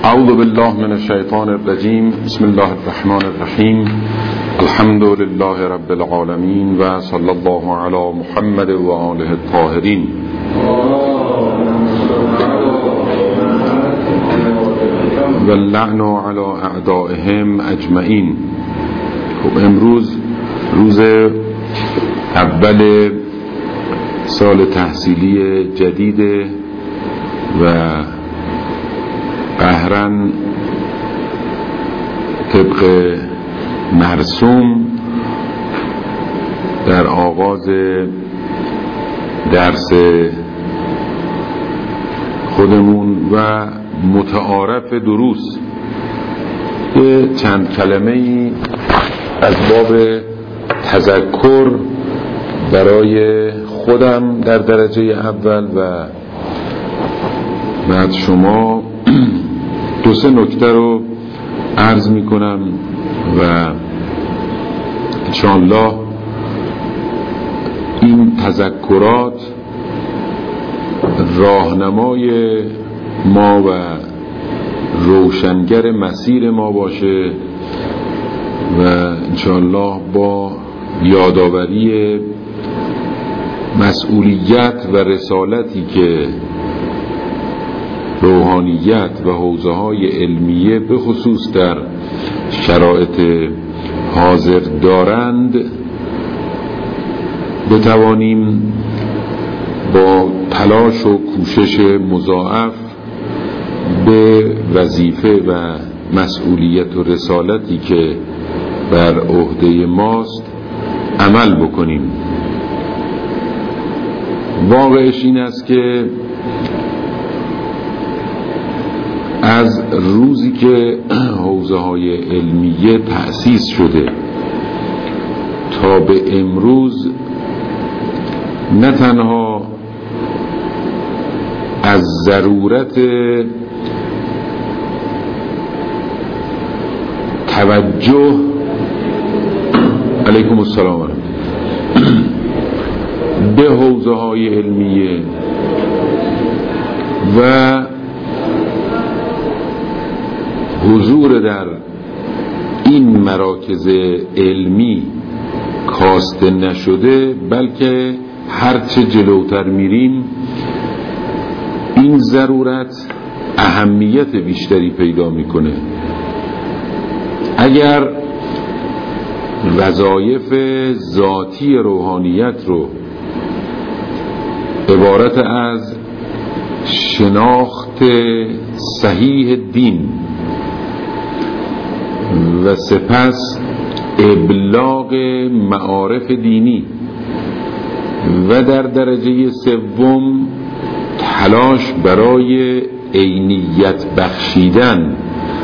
اعوذ بالله من الشیطان الرجیم. بسم الله الرحمن الرحیم. الحمد لله رب العالمین و صلی الله علی محمد و آله الطاهرین. و اللعن علی اعدائهم اجمعین. خب امروز روز اول سال تحصیلی جدید و قهرن طبق مرسوم در آغاز درس خودمون و متعارف دروس یه چند کلمه ای از باب تذکر برای خودم در درجه اول و بعد شما دو سه نکته رو عرض می کنم و انشاءالله این تذکرات راهنمای ما و روشنگر مسیر ما باشه و انشاءالله با یادآوری مسئولیت و رسالتی که روحانیت و حوزه‌های علمیه به خصوص در شرایط حاضر دارند بتوانیم با تلاش و کوشش مضاعف به وظیفه و مسئولیت و رسالتی که بر عهده ماست عمل بکنیم. واقعش این است که از روزی که حوزه‌های علمیه تأسیس شده تا به امروز نه تنها از ضرورت توجه علیکم السلام به حوزه‌های علمیه و حضور در این مراکز علمی کاسته نشده، بلکه هرچه جلوتر میریم این ضرورت اهمیت بیشتری پیدا میکنه. اگر وظایف ذاتی روحانیت رو عبارت از شناخت صحیح دین و سپس ابلاغ معارف دینی و در درجه سوم تلاش برای عینیت بخشیدن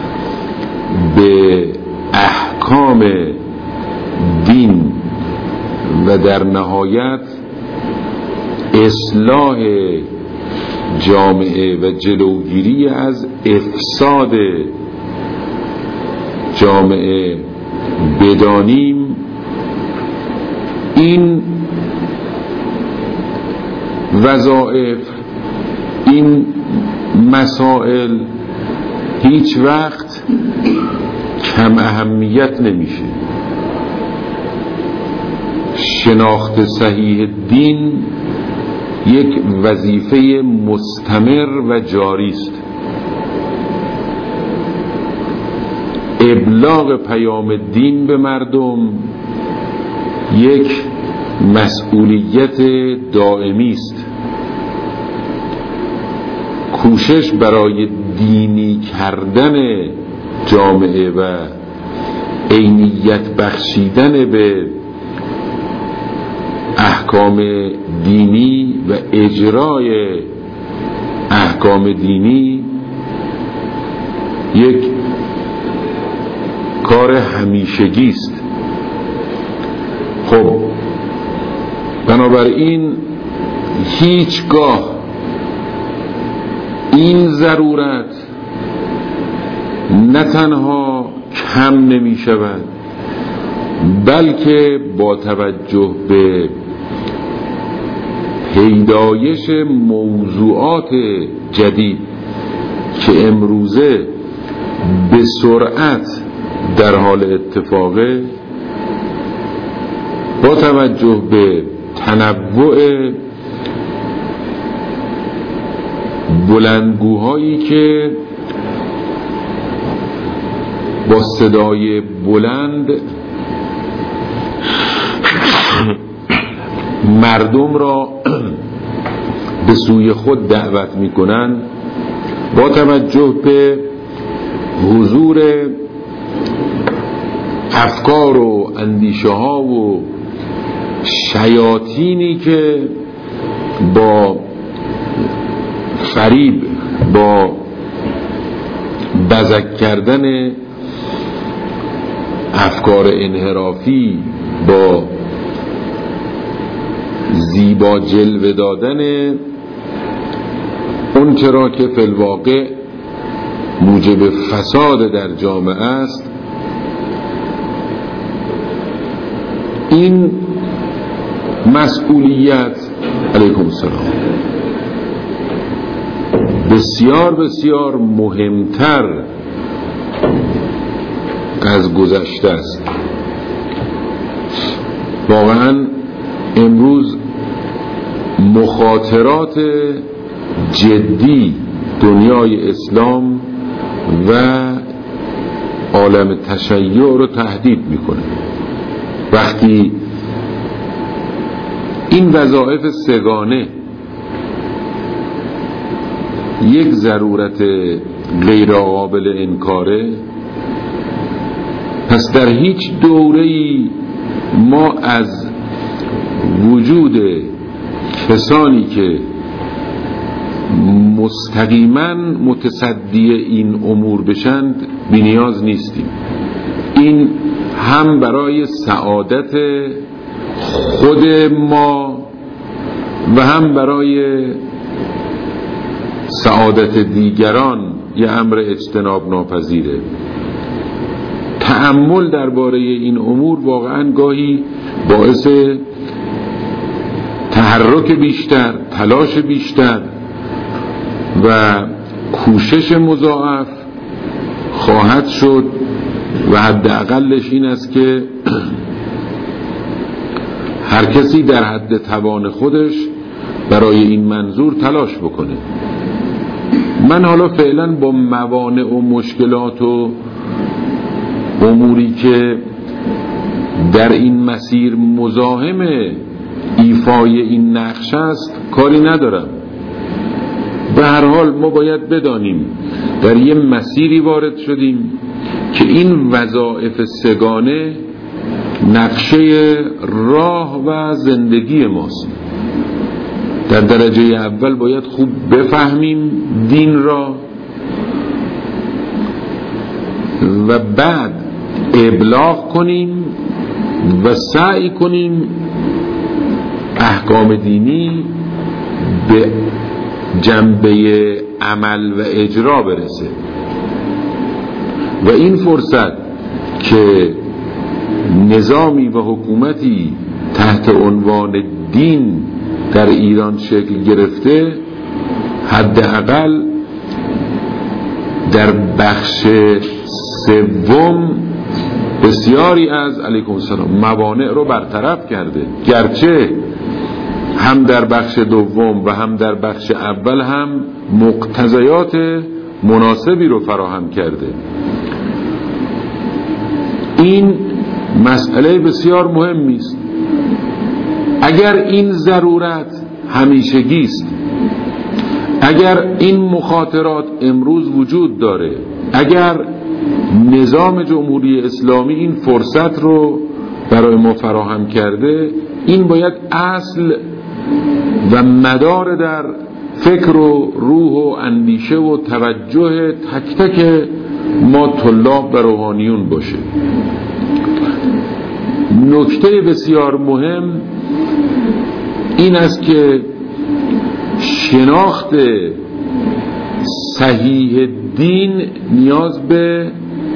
به احکام دین و در نهایت اصلاح جامعه و جلوگیری از افساد جامعه بدانیم، این وظایف، این مسائل هیچ وقت کم اهمیت نمیشه. شناخت صحیح دین یک وظیفه مستمر و جاری است. ابلاغ پیام دین به مردم یک مسئولیت دائمی است. کوشش برای دینی کردن جامعه و عینیت بخشیدن به احکام دینی و اجرای احکام دینی یک کار همیشگی است. خب بنابراین هیچگاه این ضرورت نه تنها کم نمی شود، بلکه با توجه به پیدایش موضوعات جدید که امروزه به سرعت در حال اتفاقه، با توجه به تنوع بلندگوهایی که با صدای بلند مردم را به سوی خود دعوت می‌کنند، با توجه به حضور افکار و اندیشه ها و شیاطینی که با فریب، با بزک کردن افکار انحرافی، با زیبا جلوه دادن اون چرا که فی الواقع موجب فساد در جامعه است، این مسئولیت علیکم السلام بسیار بسیار مهمتر از گذشته است. واقعا امروز مخاطرات جدی دنیای اسلام و عالم تشیع رو تهدید میکنه. وقتی این وظایف سگانه یک ضرورت غیر قابل انکاره، پس در هیچ دوره‌ای ما از وجود کسانی که مستقیما متصدی این امور بشند بی‌نیاز نیستیم. این هم برای سعادت خود ما و هم برای سعادت دیگران یه امر اجتناب ناپذیره. تأمل درباره این امور واقعا گاهی باعث تحرک بیشتر، تلاش بیشتر و کوشش مضاعف خواهد شد و حداقلش این است که هر کسی در حد توان خودش برای این منظور تلاش بکنه. من حالا فعلا با موانع و مشکلات و اموری که در این مسیر مزاحم ایفای این نقش است کاری ندارم. به هر حال ما باید بدانیم در یه مسیری وارد شدیم که این وظایف سگانه نقشه راه و زندگی ماست. در درجه اول باید خوب بفهمیم دین را و بعد ابلاغ کنیم و سعی کنیم احکام دینی به جنبه عمل و اجرا برسه. و این فرصت که نظامی و حکومتی تحت عنوان دین در ایران شکل گرفته، حداقل در بخش سوم بسیاری از علیکم السلام موانع رو برطرف کرده، گرچه هم در بخش دوم و هم در بخش اول هم مقتضیات مناسبی رو فراهم کرده. این مسئله بسیار مهمی است. اگر این ضرورت همیشگی است، اگر این مخاطرات امروز وجود داره، اگر نظام جمهوری اسلامی این فرصت رو برای ما فراهم کرده، این باید اصل و مدار در فکر و روح و اندیشه و توجه تک تک ما طلاب و روحانیون باشه. نکته بسیار مهم این است که شناخت صحیح دین نیاز به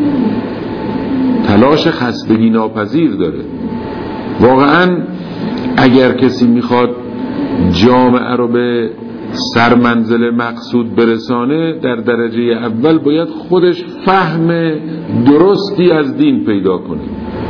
تلاش خستگی ناپذیر داره. واقعا اگر کسی میخواد جامعه رو به سرمنزل مقصود برسانه، در درجه اول باید خودش فهم درستی از دین پیدا کنه.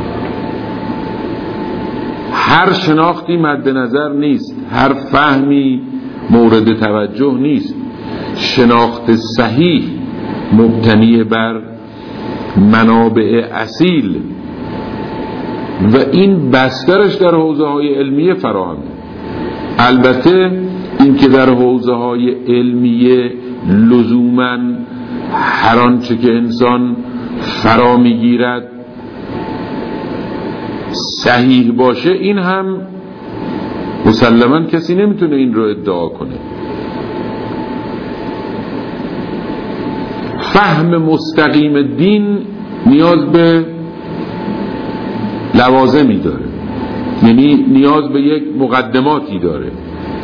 هر شناختی مد نظر نیست، هر فهمی مورد توجه نیست. شناخت صحیح مبتنی بر منابع اصیل و این بسترش در حوزه های علمیه فراهمه. البته این که در حوزه های علمیه لزوماً هر آنچه که انسان فرا میگیرد صحیح باشه، این هم مسلماً کسی نمیتونه این رو ادعا کنه. فهم مستقیم دین نیاز به لوازمی داره، یعنی نیاز به یک مقدماتی داره.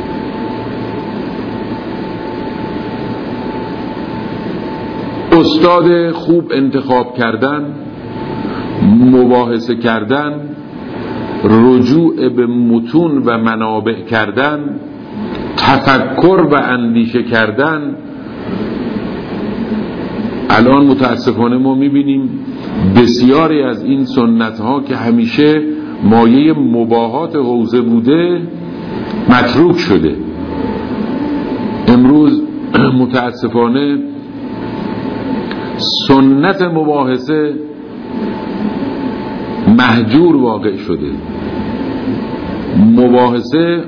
استاد خوب انتخاب کردن، مباحثه کردن، رجوع به متون و منابع کردن، تفکر و اندیشه کردن. الان متاسفانه ما میبینیم بسیاری از این سنت ها که همیشه مایه مباهات حوزه بوده متروک شده. امروز متاسفانه سنت مباحثه مهجور واقع شده. مباحثه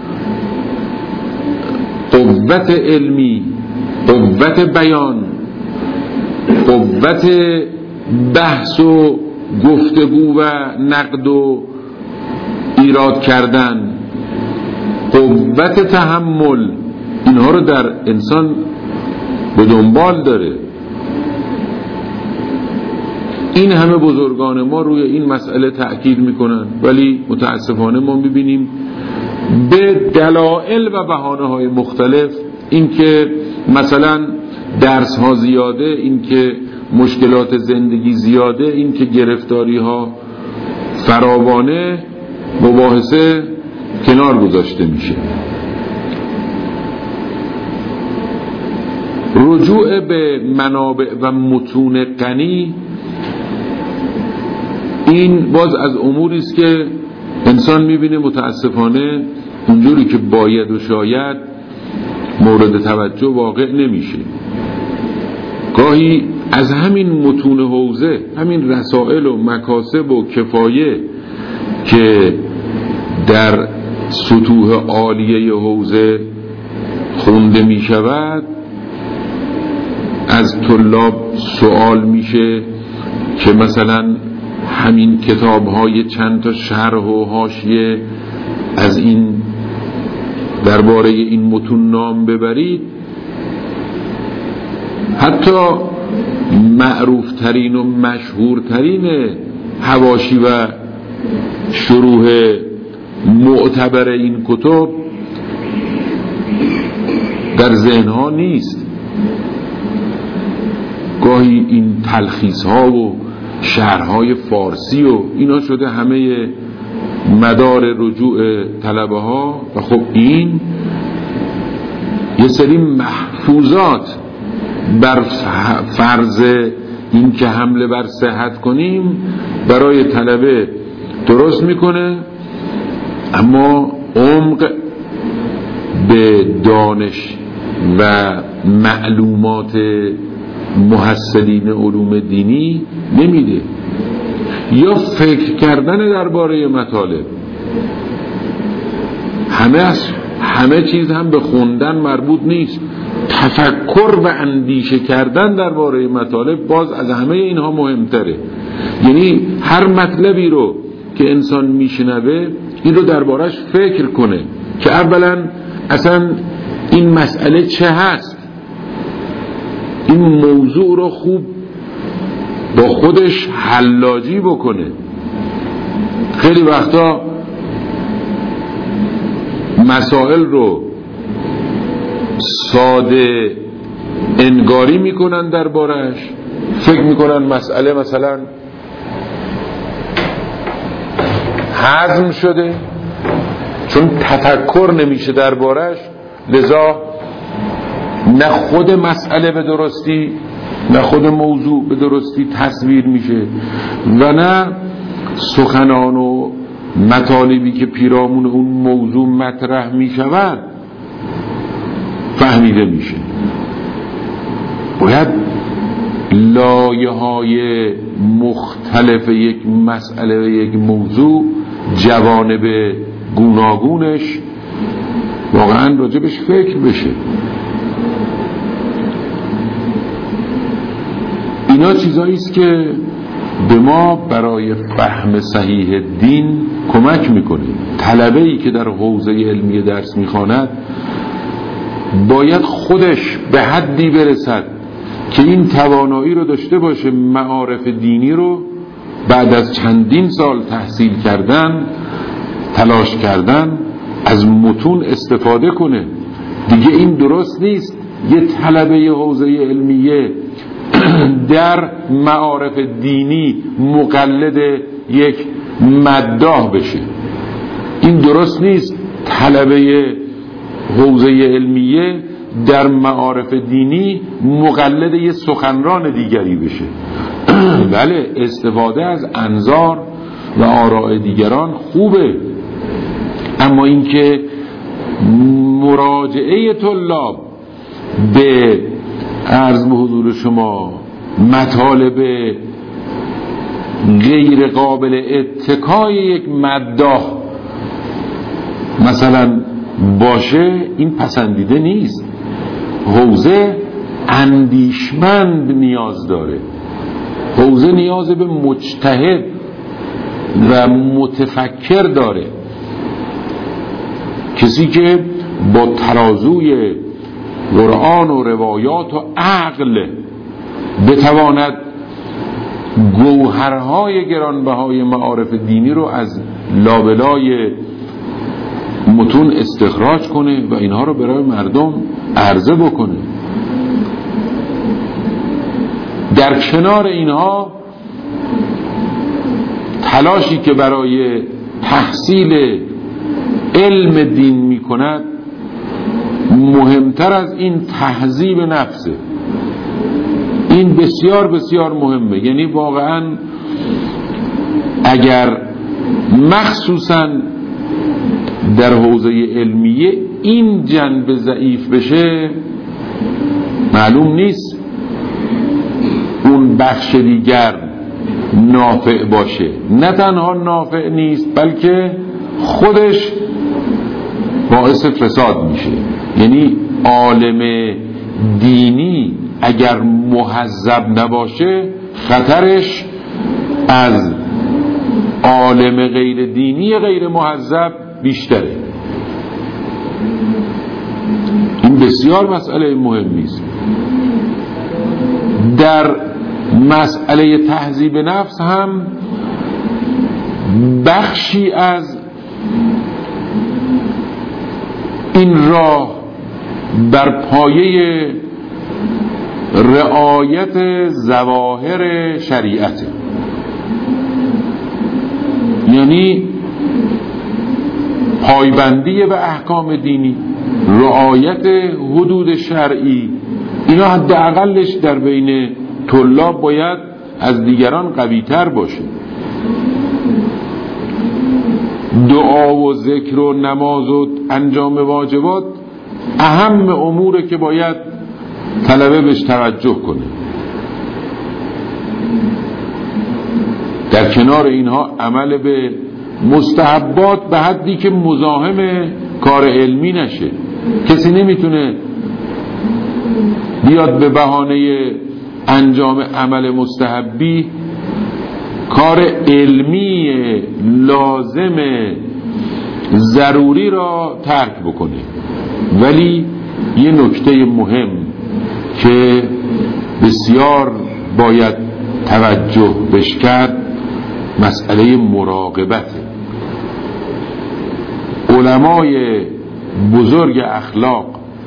قوت علمی، قوت بیان، قوت بحث و گفتگو و نقد و ایراد کردن، قوت تحمل، اینها رو در انسان به دنبال داره. این همه بزرگان ما روی این مسئله تأکید میکنن، ولی متاسفانه ما میبینیم به دلایل و بهانه‌های مختلف، این که مثلا درس ها زیاده، این که مشکلات زندگی زیاده، این که گرفتاری ها فراوانه، مباحثه کنار گذاشته میشه. رجوع به منابع و متون غنی، این باز از اموری است که انسان میبینه متاسفانه اونجوری که باید و شاید مورد توجه واقع نمیشه. گاهی از همین متون حوزه، همین رسائل و مکاسب و کفایه که در سطوح عالیه حوزه خونده می شود، از طلاب سوال میشه که مثلا همین کتاب های چند تا شرح و حاشیه از این درباره این متون نام ببرید. حتی معروف ترین و مشهور ترین حواشی و شروح معتبر این کتب در ذهنها نیست. گاهی این تلخیص ها و شرحهای فارسی و اینا شده همه مدار رجوع طلبه ها. و خب این یه سری محفوظات بر فرض این که حمله بر صحت کنیم برای طلبه درست میکنه، اما عمق به دانش و معلومات محصلین علوم دینی نمیده. یا فکر کردن درباره مطالب، همه چیز هم به خوندن مربوط نیست. تفکر و اندیشه کردن درباره مطالب باز از همه اینها مهمتره. یعنی هر مطلبی رو که انسان میشنوه این رو دربارش فکر کنه که اولا اصلا این مسئله چه هست، این موضوع رو خوب با خودش حلاجی بکنه. خیلی وقتا مسائل رو ساده انگاری میکنن دربارش، فکر میکنن مسئله مثلا هضم شده، چون تفکر نمیشه دربارش، لذا نه خود مسئله به درستی، نه خود موضوع به درستی تصویر میشه و نه سخنان و مطالبی که پیرامون اون موضوع مطرح میشود فهمیده میشه. باید لایه‌های مختلف یک مسئله و یک موضوع، جوانب گوناگونش واقعا راجبش فکر بشه. اینا چیزایی است که به ما برای فهم صحیح دین کمک میکنه. طلبه‌ای که در حوزه علمی درس میخواند باید خودش به حدی برسد که این توانایی رو داشته باشه معارف دینی رو بعد از چندین سال تحصیل کردن، تلاش کردن، از متون استفاده کنه. دیگه این درست نیست یه طلبه حوزه علمیه در معارف دینی مقلد یک مداح بشه. این درست نیست طلبه حوزه علمیه در معارف دینی مقلد یک سخنران دیگری بشه. بله، استفاده از انظار و آراء دیگران خوبه، اما اینکه مراجعه طلاب به عرض به حضور شما مطالب غیر قابل اتکای یک مداح مثلا باشه، این پسندیده نیست. حوزه اندیشمند نیاز داره، حوزه نیاز به مجتهد و متفکر داره، کسی که با ترازوی قرآن و روایات و عقل بتواند گوهرهای گرانبهای معارف دینی رو از لابلای متون استخراج کنه و اینها رو برای مردم عرضه بکنه. در کنار اینها تلاشی که برای تحصیل علم دین می کند مهمتر از این تهذیب نفسه. این بسیار بسیار مهمه. یعنی واقعا اگر مخصوصا در حوزه علمیه این جنبه ضعیف بشه، معلوم نیست اون بخش دیگر نافع باشه. نه تنها نافع نیست بلکه خودش باعث فساد میشه. یعنی عالم دینی اگر مهذب نباشه خطرش از عالم غیر دینی غیر مهذب بیشتره. این بسیار مسئله مهمی است. در مسئله تهذیب نفس هم بخشی از این راه بر پایه رعایت ظواهر شریعت، یعنی پایبندی به احکام دینی، رعایت حدود شرعی. اینا حداقلش در بین طلاب باید از دیگران قوی‌تر باشه. دعا و ذکر و نماز و انجام واجبات اهم اموره که باید طلبه بهش توجه کنه. در کنار اینها عمل به مستحبات به حدی که مزاحم کار علمی نشه. کسی نمیتونه بیاد به بهانه انجام عمل مستحبی کار علمی لازم ضروری را ترک بکنه. ولی یه نکته مهم که بسیار باید توجه بهش کرد مسئله مراقبته. علمای بزرگ اخلاق،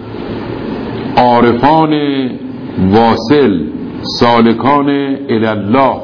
عارفان واصل، سالکان الله،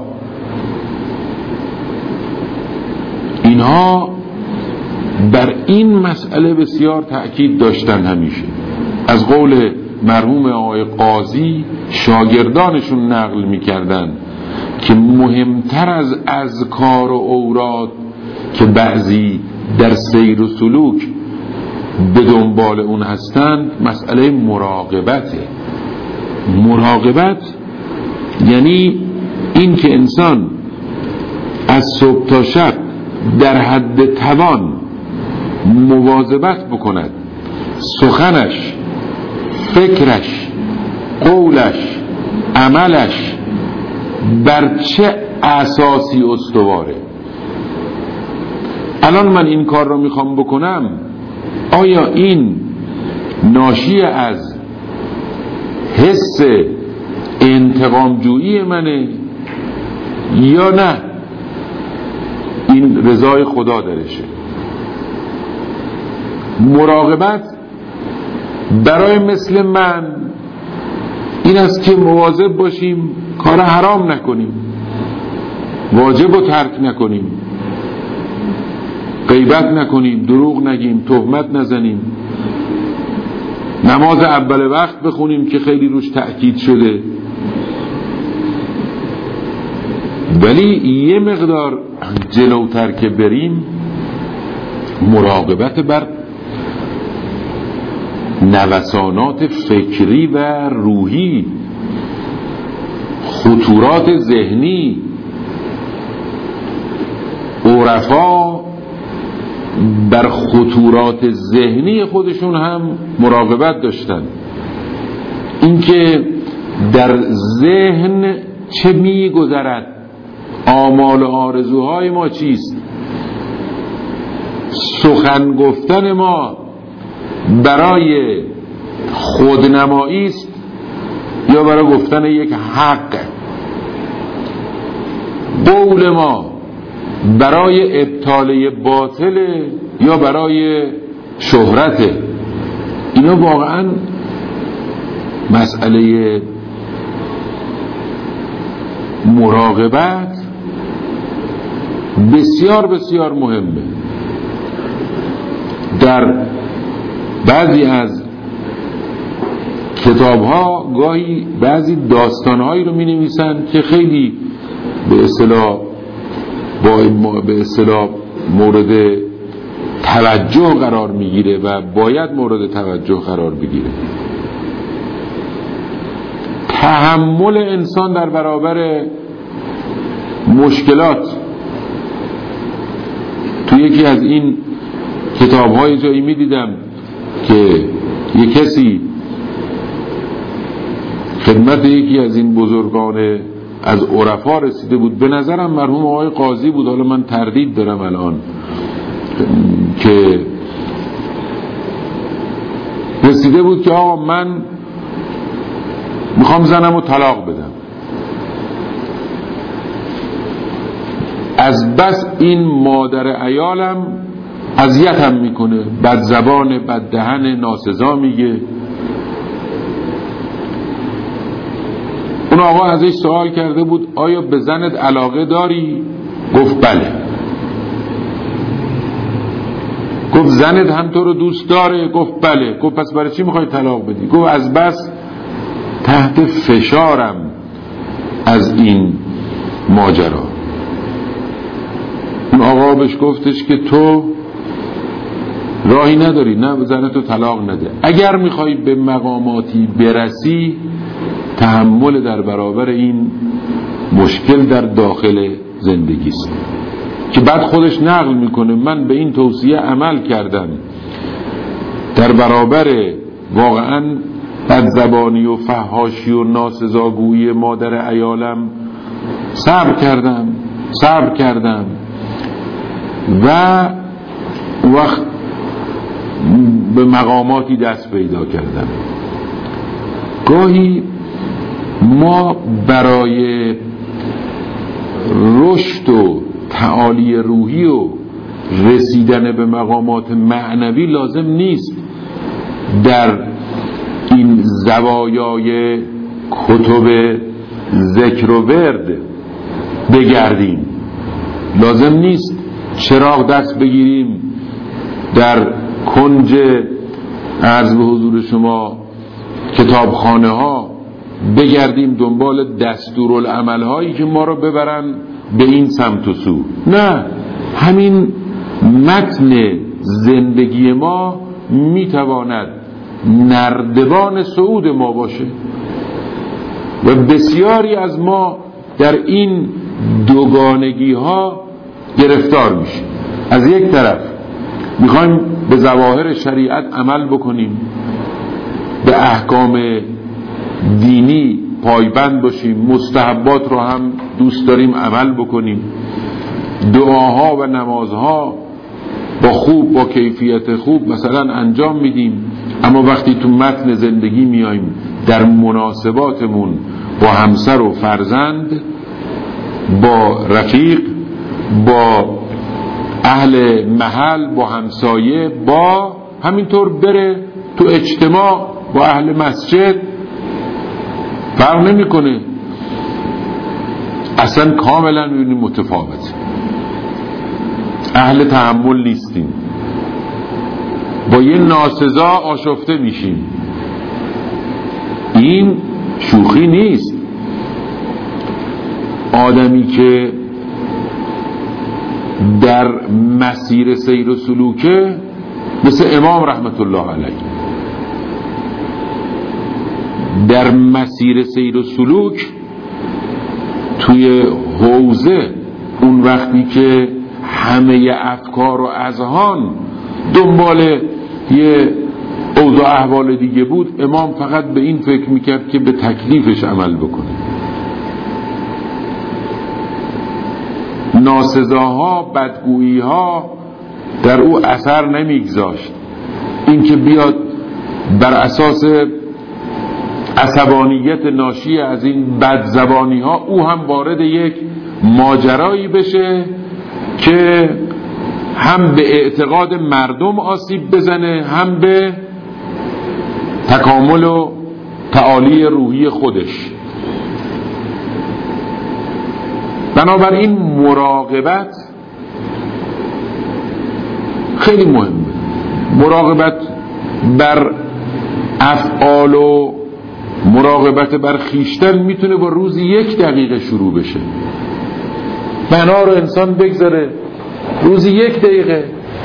اینها بر این مسئله بسیار تأکید داشتن همیشه. از قول مرحوم آقای قاضی شاگردانشون نقل میکردن که مهمتر از اذکار و اوراد که بعضی در سیر و سلوک به دنبال اون هستند مسئله مراقبته. مراقبت یعنی این که انسان از صبح تا شب در حد توان مواظبت بکند، سخنش، فکرش، قولش، عملش بر چه اساسی استواره. الان من این کار رو میخوام بکنم، آیا این ناشی از حس انتقام جویی منه یا نه این رضای خدا درشه؟ مراقبت برای مثل من این است که مواظب باشیم کار حرام نکنیم، واجب رو ترک نکنیم، غیبت نکنیم، دروغ نگیم، تهمت نزنیم، نماز اول وقت بخونیم که خیلی روش تأکید شده. ولی یه مقدار جلوتر که بریم، مراقبت بر نوسانات فکری و روحی، خطورات ذهنی. عرفا بر خطورات ذهنی خودشون هم مراقبت داشتن، اینکه در ذهن چه می‌گذرد، آمال و آرزوهای ما چیست، سخن گفتن ما برای خودنمایی است یا برای گفتن یک حق، قول ما برای ابطاله باطل یا برای شهرت. اینا واقعا مسئله مراقبت بسیار بسیار مهمه. در بعضی از کتاب‌ها گاهی بعضی داستان‌هایی رو می‌نویسن که خیلی به اصطلاح مورد توجه قرار میگیره و باید مورد توجه قرار بگیره. تحمل انسان در برابر مشکلات. تو یکی از این کتاب‌های جایی می‌دیدم که یک کسی خدمت یکی از این بزرگان از عرفا رسیده بود، به نظرم مرحوم آقای قاضی بود، حالا من تردید دارم الان، که رسیده بود که آقا من میخوام زنم رو طلاق بدم، از بس این مادر عیالم اذیتم میکنه، بد زبان، بد دهن، ناسزا میگه. اون آقا ازش سوال کرده بود آیا به زنت علاقه داری؟ گفت بله. گفت زنت هم تو رو دوست داره؟ گفت بله. گفت پس برای چی میخوای طلاق بدی؟ گفت از بس تحت فشارم از این ماجرا. اون آقا بهش گفتش که تو راهی نداری، نه زنتو طلاق نده. اگر میخوای به مقاماتی برسی، تحمل در برابر این مشکل در داخل زندگی است. که بعد خودش نقل میکنه من به این توصیه عمل کردم، در برابر واقعا بدزبانی و فحاشی و ناسزاگویی مادر عیالم صبر کردم و وقت به مقاماتی دست پیدا کردم. گاهی ما برای رشد و تعالی روحی و رسیدن به مقامات معنوی لازم نیست در این زوایای کتب ذکر و ورد بگردیم، لازم نیست چراغ دست بگیریم در کنج عرض به حضور شما کتابخانه ها بگردیم دنبال دستورالعمل هایی که ما رو ببرن به این سمت و سو. نه، همین متن زندگی ما میتواند نردبان صعود ما باشه و بسیاری از ما در این دوگانگی ها گرفتار میشه. از یک طرف میخوایم به ظواهر شریعت عمل بکنیم، به احکام دینی پایبند باشیم، مستحبات رو هم دوست داریم عمل بکنیم، دعاها و نمازها با کیفیت خوب مثلا انجام میدیم، اما وقتی تو متن زندگی میایم در مناسباتمون با همسر و فرزند، با رفیق، با اهل محل، با همسایه، با همینطور بره تو اجتماع با اهل مسجد، فرق نمیکنه، اصلا کاملا میبینیم متفاوت. اهل تحمل نیستیم، با یه ناسزا آشفته میشیم. این شوخی نیست. آدمی که در مسیر سیر و سلوکه مثل امام رحمت الله علیه، در مسیر سیر و سلوک توی حوزه، اون وقتی که همه افکار و اذهان دنبال یه اوضاع احوال دیگه بود، امام فقط به این فکر میکرد که به تکلیفش عمل بکنه. ناسزاها، بدگوییها در او اثر نمیگذاشت. این که بیاد بر اساس عصبانیت ناشی از این بدزبانی ها او هم وارد یک ماجرایی بشه که هم به اعتقاد مردم آسیب بزنه، هم به تکامل و تعالی روحی خودش. بنابراین مراقبت خیلی مهمه. مراقبت بر افعال و مراقبت بر خیشتن میتونه با روزی 1 دقیقه شروع بشه. بنا رو انسان بگذاره روزی 1 دقیقه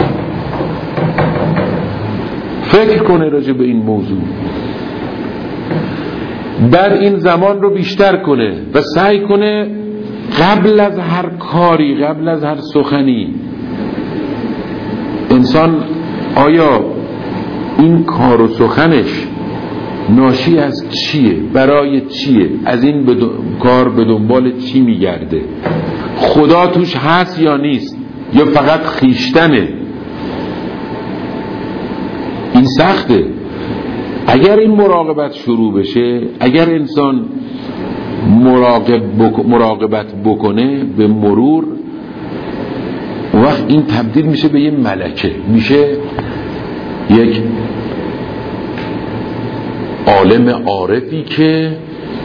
فکر کنه راجع به این موضوع، بعد این زمان رو بیشتر کنه و سعی کنه قبل از هر کاری، قبل از هر سخنی، انسان آیا این کار و سخنش ناشی از چیه، برای چیه، از این کار به دنبال چی میگرده، خدا توش هست یا نیست، یا فقط خیشتنه. این سخته. اگر این مراقبت شروع بشه، اگر انسان مراقبت بکنه به مرور، وقت این تبدیل میشه به یه ملکه، میشه یک عالم عارفی که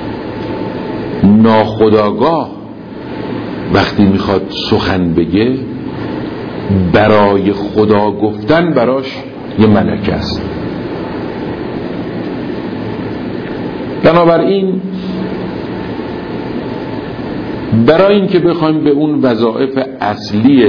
ناخودآگاه وقتی میخواد سخن بگه، برای خدا گفتن براش یه ملکه است. بنابراین برای این که بخوایم به اون وظایف اصلی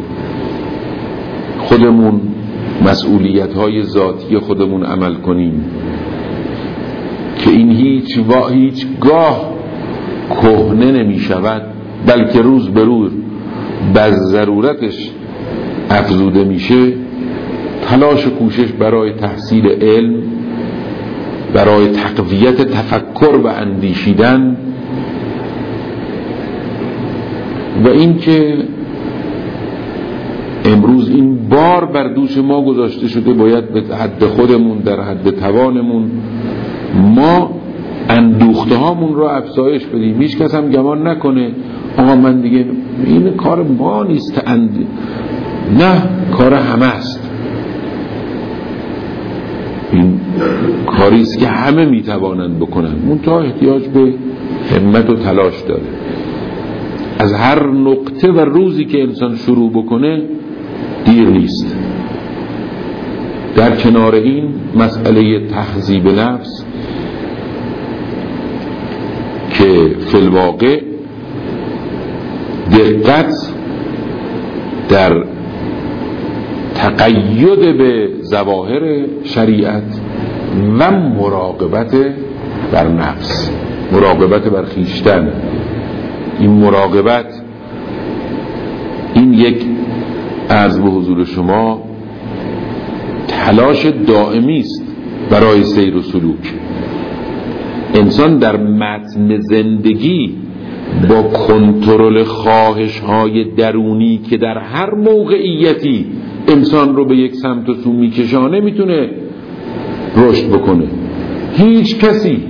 خودمون، مسئولیت‌های ذاتی خودمون عمل کنیم که این هیچگاه کهنه نمی شود، بلکه روز به روز بر ضرورتش افزوده میشه، تلاش و کوشش برای تحصیل علم، برای تقویت تفکر و اندیشیدن، و این که امروز این بار بر دوش ما گذاشته شده، باید به حد خودمون، در حد توانمون ما اندوخته هامون رو افزایش بدیم. هیچ کس هم گمان نکنه آقا من دیگه این کار ما نیست، نه، کار همه است. این کاریست که همه میتوانند بکنن، منتها احتیاج به همت و تلاش داره. از هر نقطه و روزی که انسان شروع بکنه دیر نیست. در کنار این مسئله تهذیب نفس که فی الواقع دقت در تقید به ظواهر شریعت و مراقبت بر نفس، مراقبت بر خویشتن. این مراقبت این یک عرض به حضور شما تلاش دائمی است برای سیر و سلوک. انسان در متن زندگی با کنترل خواهش‌های درونی که در هر موقعیتی انسان رو به یک سمت و سو میکشانه میتونه رشد بکنه. هیچ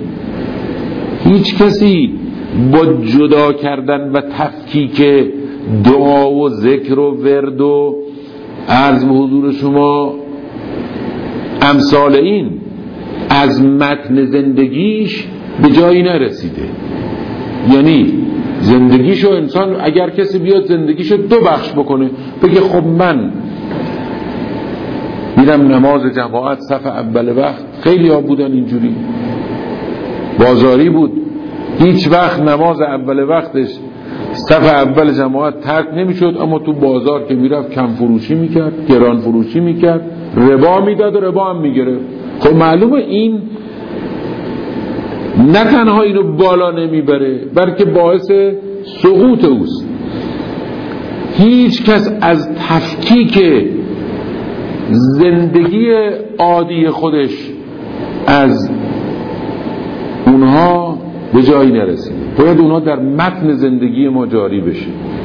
کسی با جدا کردن و تفکیک دعا و ذکر و ورد و عرض به حضور شما امثال این از متن زندگیش به جایی نرسیده. یعنی زندگیشو انسان اگر کسی بیاد زندگیشو دو بخش بکنه، بگه خب من میرم نماز جماعت صف اول وقت، خیلی ها بودن اینجوری، بازاری بود هیچ وقت نماز اول وقتش صف اول جماعت ترک نمیشد، اما تو بازار که میرفت کم فروشی میکرد، گران فروشی میکرد، ربا میداد و ربا هم میگرفت. خب معلومه این نه تنها اینو بالا نمیبره بلکه باعث سقوط اوست. هیچ کس از تفکیک زندگی عادی خودش از اونها به جایی نرسید. باید اونها در متن زندگی ما جاری بشه.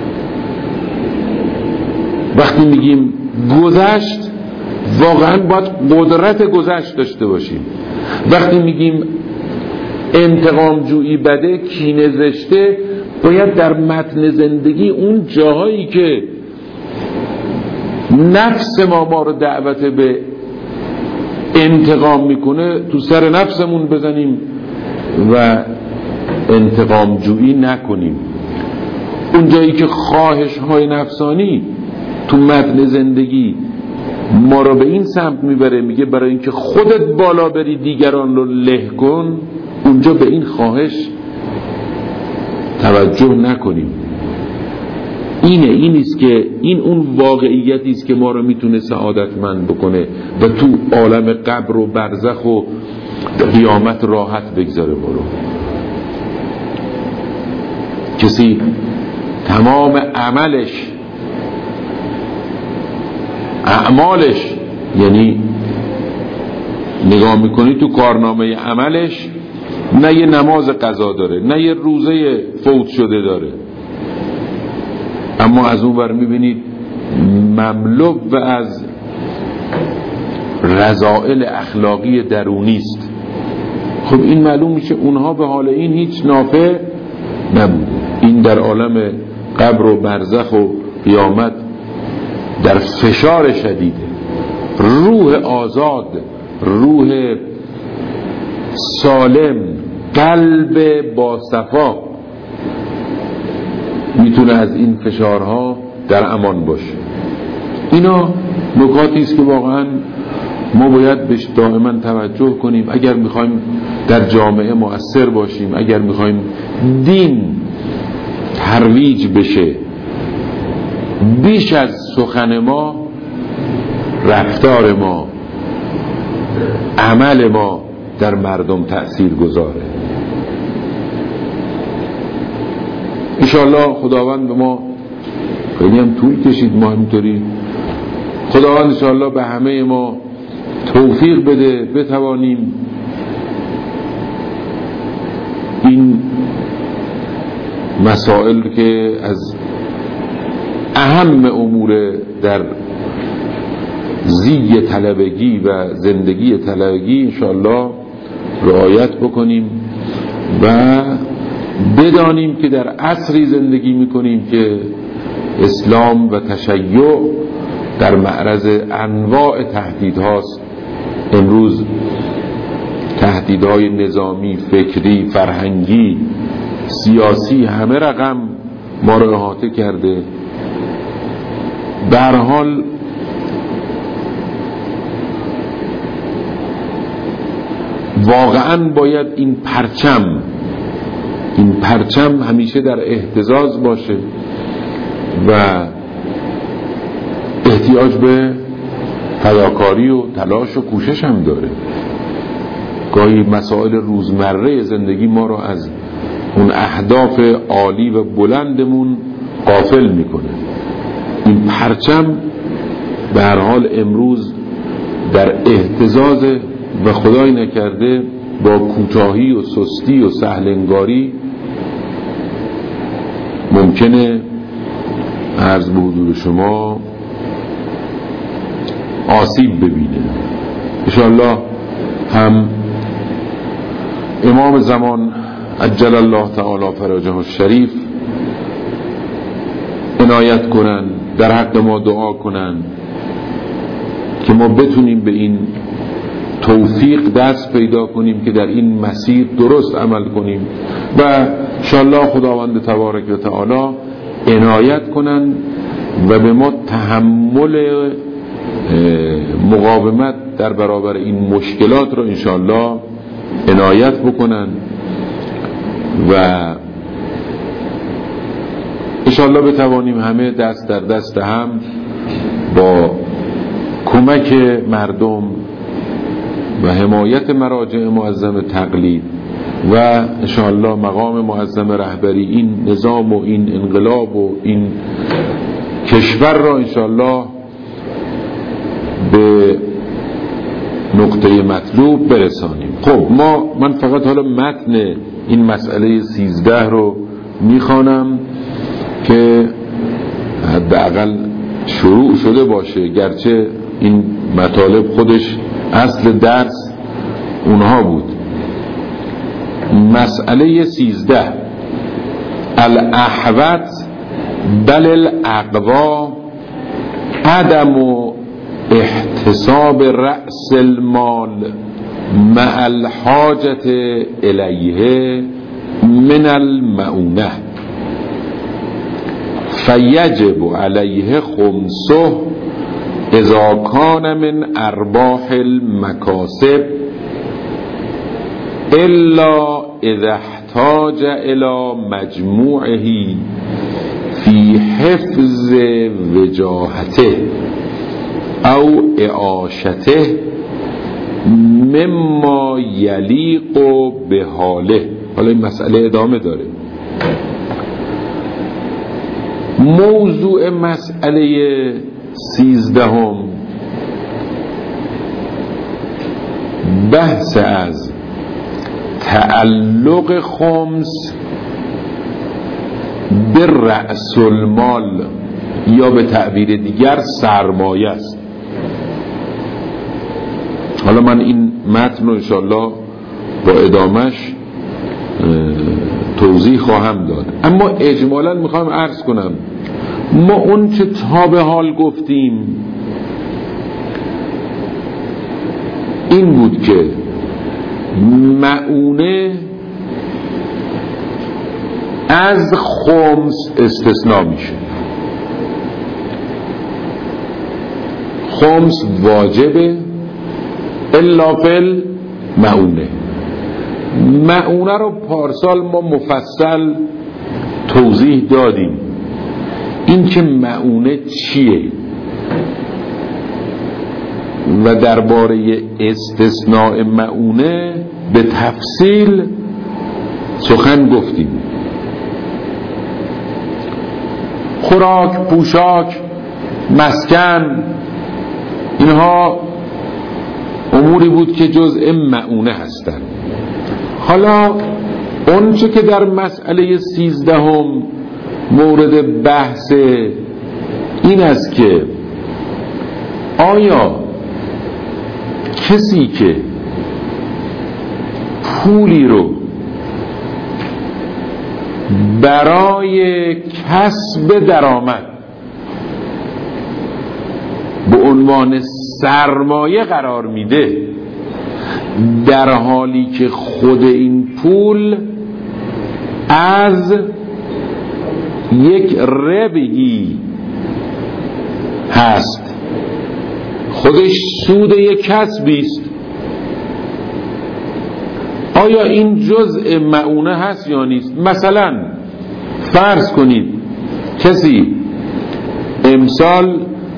وقتی میگیم گذشت، واقعا باید قدرت گذشت داشته باشیم. وقتی میگیم انتقام جویی بده، کینه زشته، باید در متن زندگی اون جاهایی که نفس ما رو دعوت به انتقام میکنه تو سر نفسمون بزنیم و انتقام جویی نکنیم. اون جایی که خواهش های نفسانی تو متن زندگی ما رو به این سمت میبره، میگه برای اینکه خودت بالا بری دیگران رو له کن، اونجا به این خواهش توجه نکنیم. اینیست که این اون واقعیتی است که ما رو میتونه سعادتمند بکنه و تو عالم قبر و برزخ و قیامت راحت بگذاره. ما رو کسی تمام اعمالش یعنی نگاه میکنی تو کارنامه عملش، نه یه نماز قضا داره، نه یه روزه فوت شده داره، اما از اون ور میبینید مملو و از رذائل اخلاقی درونی است. خب این معلوم میشه اونها به حال این هیچ نافع نبود. این در عالم قبر و برزخ و قیامت در فشار شدیده. روح آزاد، روح سالم، قلب با صفا میتونه از این فشارها در امان باشه. اینا نکاتی است که واقعا ما باید بهش دائما توجه کنیم اگر میخوایم در جامعه مؤثر باشیم، اگر میخوایم دین ترویج بشه. بیش از سخن ما رفتار ما، عمل ما در مردم تأثیر گذاره. انشاءالله خداوند به ما، خیلی هم طول کشید ما همینطوری، خداوند انشاءالله به همه ما توفیق بده بتوانیم این مسائل که از اهم امور در زی طلبگی و زندگی طلبگی انشاءالله رعایت بکنیم و بدانیم که در عصری زندگی میکنیم که اسلام و تشیع در معرض انواع تهدیدهاست. امروز تهدیدهای نظامی، فکری، فرهنگی، سیاسی همه رقم ما رو احاطه کرده. به هر حال واقعا باید این پرچم این پرچم همیشه در اهتزاز باشه و احتیاج به فداکاری و تلاش و کوشش هم داره. گاهی مسائل روزمره زندگی ما رو از اون اهداف عالی و بلندمون غافل میکنه. این پرچم به هر حال امروز در اهتزاز و خدای نکرده با کوتاهی و سستی و سهلنگاری ممکنه عرض به حضور شما آسیب ببینه. انشاءالله هم امام زمان عجل الله تعالی فرجه الشریف عنایت کنن، در حق ما دعا کنن که ما بتونیم به این توفیق دست پیدا کنیم که در این مسیر درست عمل کنیم و انشاءالله خداوند تبارک و تعالی عنایت کنن و به ما تحمل مقاومت در برابر این مشکلات رو انشاءالله عنایت بکنن و انشاءالله بتوانیم همه دست در دست هم با کمک مردم و حمایت مراجع معظم تقلید و انشاءالله مقام معظم رهبری این نظام و این انقلاب و این کشور را انشاءالله به نقطه مطلوب برسانیم. خب من فقط حالا متن این مسئله 13 رو میخوانم که حداقل شروع شده باشه، گرچه این مطالب خودش اصل درس اونها بود. مسئله 13 الاحوط بل الاقوا عدم احتساب رأس المال مع الحاجة الیه من المعونه فیجب علیه خمسه اذا کان من ارباح المکاسب الا اذا احتاج الى مجموعه فی حفظ وجاهته او اعاشته مما یلیق به حاله. حالا این مسئله ادامه داره. موضوع مسئله 13 بحث از تعلق خمس به رأس المال یا به تعبیر دیگر سرمایه است. حالا من این متن رو انشاءالله با ادامش توضیح خواهم داد، اما اجمالا میخوام عرض کنم ما اون چه تا به حال گفتیم این بود که معونه از خمس استثناء میشه. خمس واجبه الا فل معونه. معونه رو پارسال ما مفصل توضیح دادیم، این که معونه چیه و درباره استثناء معونه به تفصیل سخن گفتیم. خوراک، پوشاک، مسکن، اینها اموری بود که جزء معونه هستند. حالا اون چه که در مسئله 13 مورد بحث این است که آیا کسی که پولی رو برای کسب درآمد به عنوان سرمایه قرار میده در حالی که خود این پول از یک ربحی هست، خودش سود یک کسبی است، آیا این جزء مؤونه هست یا نیست؟ مثلا فرض کنید کسی امسال،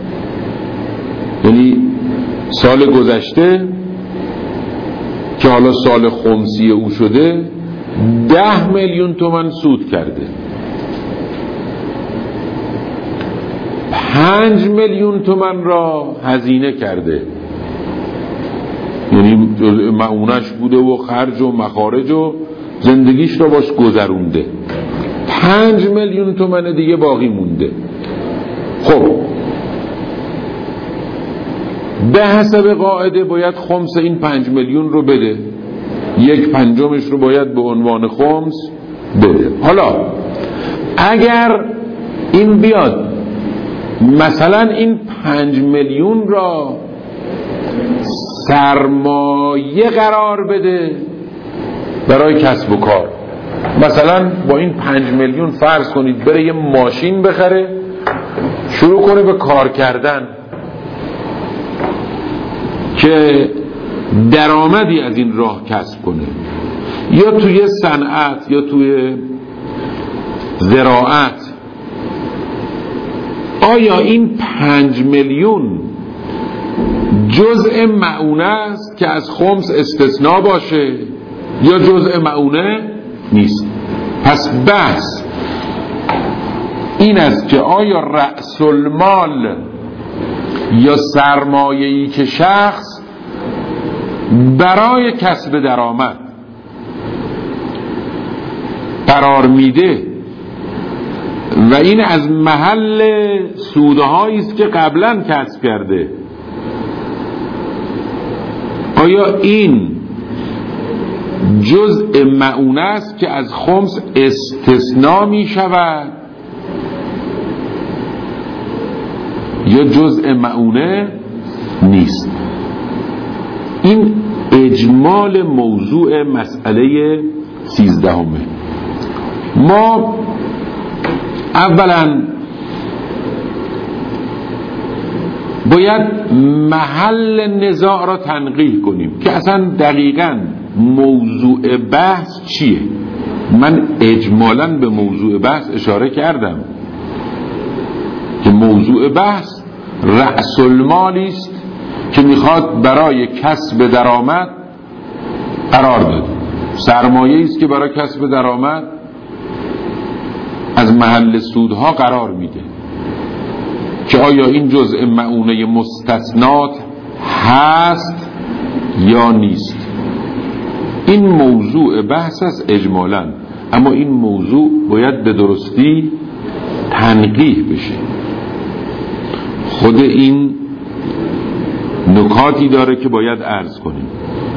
یعنی سال گذشته که حالا سال خمسی او شده، 10 میلیون تومان سود کرده، 5 میلیون تومان را هزینه کرده، یعنی جزء مؤونش بوده و خرج و مخارج و زندگیش را باش گذرونده، 5 میلیون تومان دیگه باقی مونده. خب به حسب قاعده باید خمس این 5 میلیون رو بده، 1/5 رو باید به عنوان خمس بده. حالا اگر این بیاد مثلا این 5 میلیون را سرمایه قرار بده برای کسب و کار، مثلا با این 5 میلیون فرض کنید بره یه ماشین بخره، شروع کنه به کار کردن که درآمدی از این راه کسب کنه، یا توی صنعت یا توی زراعت. آیا این 5 میلیون جزء مؤونه است که از خمس استثناء باشه یا جزء مؤونه نیست؟ پس بحث این است که آیا رأس المال یا سرمایه‌ای که شخص برای کسب درآمد قرار میده و این از محل سودهایی است که قبلا کسب کرده، آیا این جزء مؤونه است که از خمس استثناء می شود یا جزء مؤونه نیست؟ این اجمال موضوع مسئله 13. ما اولا باید محل نزاع را تنقیح کنیم که اصلا دقیقاً موضوع بحث چیه. من اجمالاً به موضوع بحث اشاره کردم که موضوع بحث رأس المالی است که میخواد برای کسب درآمد قرار داد، سرمایه‌ای است که برای کسب درآمد از محل سودها قرار میده، که آیا این جزء مؤونه مستثنات هست یا نیست. این موضوع بحث است اجمالاً، اما این موضوع باید به درستی تنقیح بشه. خود این نکاتی داره که باید عرض کنیم.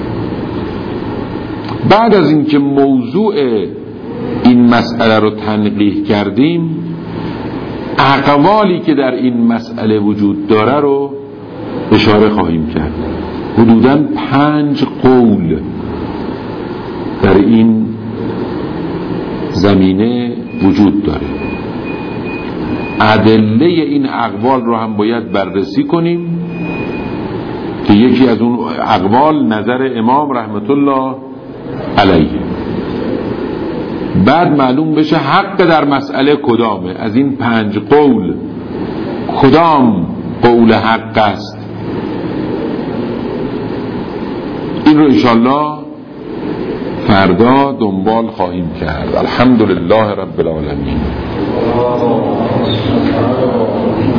بعد از اینکه موضوع این مسئله رو تنقیح کردیم، اقوالی که در این مسئله وجود داره رو اشاره خواهیم کرد. حدوداً 5 قول در این زمینه وجود داره. ادله این اقوال رو هم باید بررسی کنیم که یکی از اون اقوال نظر امام رحمت الله علیه. بعد معلوم بشه حق در مسئله کدامه، از این 5 قول کدام قول حق است. این رو انشالله فردا دنبال خواهیم کرد. الحمدلله رب العالمین.